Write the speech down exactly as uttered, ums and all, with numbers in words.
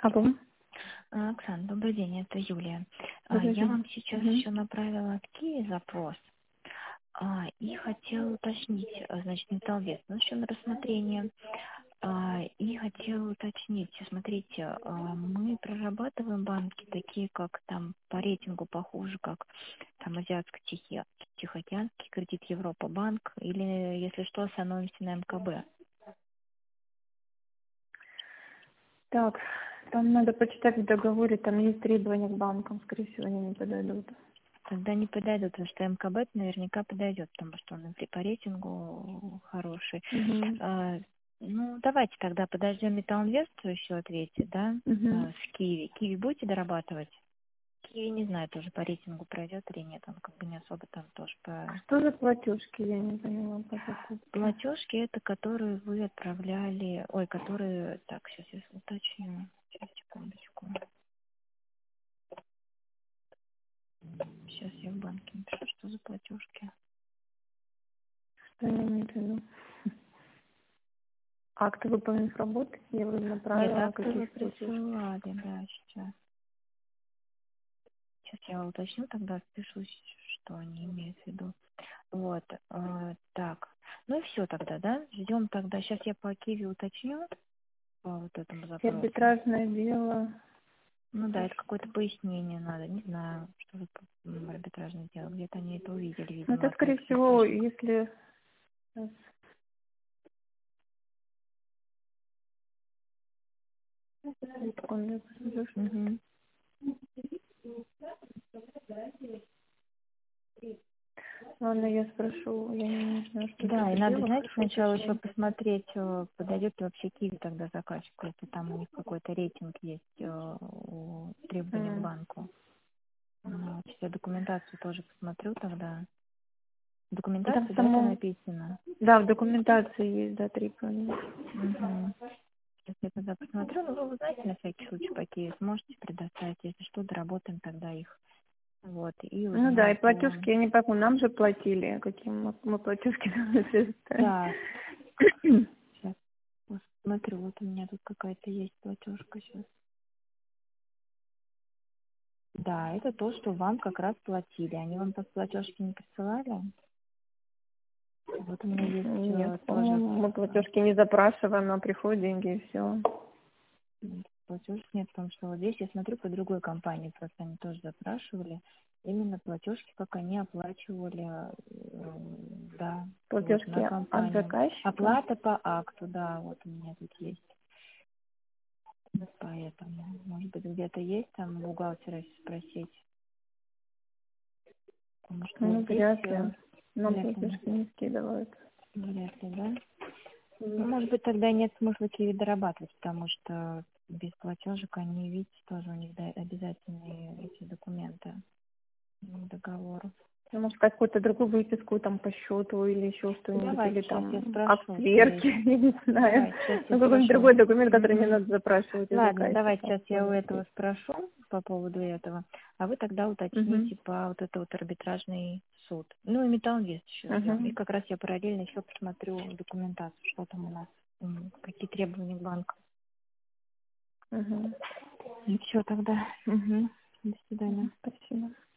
Алло, А, Оксана, добрый день, это Юлия. А, добрый Я день. вам сейчас Мгм. еще направила от Киви запрос а, и хотела уточнить, а, значит, металлвес, ну, еще на рассмотрение. А, И хотела уточнить, смотрите, а, мы прорабатываем банки такие, как там по рейтингу похуже, как там Азиатско-Тихий- Тихоокеанский кредит Европа банк, или, если что, становимся на МКБ. Так, там надо почитать в договоре, там есть требования к банкам, скорее всего, они не подойдут. Тогда не подойдет, потому что МКБ наверняка подойдет, потому что он и по рейтингу хороший. Угу. А, Ну, давайте тогда подождем Металлинвест еще ответить, да, Угу. а, с Киви. Киви будете дорабатывать? Киви, не знаю, тоже по рейтингу пройдет или нет, он как бы не особо там тоже по... Что за платежки, я не поняла по покупке. Платежки это, которые вы отправляли, ой, которые, так, сейчас я уточню, сейчас, секундочку. Сейчас я в банке напишу, что за платежки. Что я имею в виду? Акты выполненных работ я вроде Нет, направила, акты каких вы платежек. присылали, да, сейчас. Сейчас я уточню, тогда спешу, что они имеют в виду. Вот, э, так. Ну и все тогда, да? Ждем тогда. Сейчас я по Киви уточню по вот этому И запросу. арбитражное дело. Ну да, это Хорошо. какое-то пояснение надо. Не знаю, что за м, арбитражное дело. Где-то они это увидели, Ну, видимо, это, от скорее моих всего, платежек. если... Сейчас, секунду, я посмотрю, что это. Угу. Ладно, я спрошу, я не знаю, что это Да, и за надо, дело, знаете, хорошо сначала еще уточню. посмотреть, э, подойдет ли вообще Киви тогда заказчику, если там у них какой-то рейтинг есть э, у требований к М. банку. Ну, вот, я документацию тоже посмотрю тогда. Там в Документацию, да, это самом... написано? Да, в документации есть, да, требования. Угу. Сейчас я тогда посмотрю. Ну, вы, вы знаете, на всякий случай, какие сможете предоставить. Если что, доработаем тогда их. Вот, и Ну да, и узнаем по... платежки, я не пойму, нам же платили, какие мы, мы платежки должны предоставить. Так, сейчас посмотрю. Вот у меня тут какая-то есть платежка сейчас. Да, это то, что вам как раз платили. Они вам по платежке не присылали? Вот у меня есть Нет, э, тоже по-моему, мы платежки не запрашиваем, а приходят деньги и все. платежек нет, потому что вот здесь я смотрю по другой компании, просто они тоже запрашивали именно платежки, как они оплачивали, э, да, вот на Платежки от компанию. заказчика. Оплата по акту, да, вот у меня тут есть. Поэтому, может быть, где-то есть там у бухгалтера спросить, потому что вот Ну, здесь вряд ли. э, Нам вряд ли, платежки не скидывают. вряд ли, да. Ну, может быть, тогда нет смысла Киви дорабатывать, потому что без платежек они, видите, тоже у них да, обязательные эти документы, м, договор. Ну, может, какую-то другую выписку там по счету или еще что-нибудь, Давайте или сейчас я там акт спрошу, скорее сверки, всего. я не знаю. Давайте сейчас я Ну, какой-нибудь спрошу. другой документ, который не Мгм. надо запрашивать у Ладно, давайте заказчика. сейчас я у этого спрошу по поводу этого, а вы тогда Угу. уточните по вот это вот арбитражный суд. Ну и Металлинвест еще ждем. И Угу. как раз я параллельно еще посмотрю документацию, что там у нас, м, какие требования к банку. Угу. И все тогда. Мгм. До свидания. Спасибо.